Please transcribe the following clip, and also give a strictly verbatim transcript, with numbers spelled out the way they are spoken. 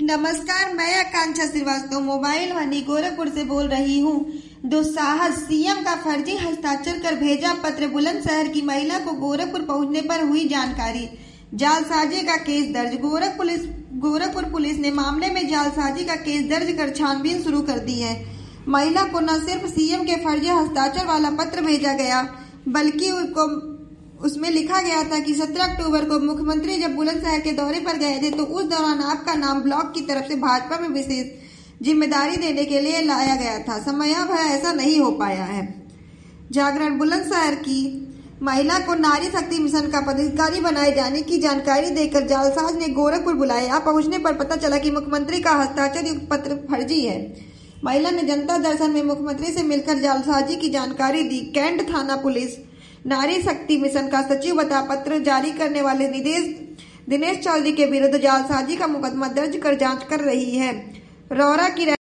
नमस्कार, मैं आकांक्षा श्रीवास्तव मोबाइल वानी गोरखपुर से बोल रही हूँ। दुस्साहस, सीएम का फर्जी हस्ताक्षर कर भेजा पत्र। बुलंदशहर की महिला को गोरखपुर पहुंचने पर हुई जानकारी। जालसाजी का केस दर्ज। गोरखपुर पुलिस गोरखपुर पुलिस ने मामले में जालसाजी का केस दर्ज कर छानबीन शुरू कर दी है। महिला को न सिर्फ सीएम के फर्जी हस्ताक्षर वाला पत्र भेजा गया, बल्कि उसको उसमें लिखा गया था कि सत्रह अक्टूबर को मुख्यमंत्री जब बुलंदशहर के दौरे पर गए थे तो उस दौरान आपका नाम ब्लॉक की तरफ से भाजपा में विशेष जिम्मेदारी देने के लिए लाया गया था। समयाभाव ऐसा नहीं हो पाया है। जागरण। बुलंदशहर की महिला को नारी शक्ति मिशन का पदाधिकारी बनाए जाने की जानकारी देकर जालसाज ने गोरखपुर बुलाया। पहुंचने पर पता चला कि मुख्यमंत्री का हस्ताक्षर युक्त पत्र फर्जी है। महिला ने जनता दर्शन में मुख्यमंत्री से मिलकर जालसाजी की जानकारी दी। कैंट थाना पुलिस नारी शक्ति मिशन का सचिव बता पत्र जारी करने वाले निदेश दिनेश चौधरी के विरुद्ध जालसाजी का मुकदमा दर्ज कर जांच कर रही है। रौरा की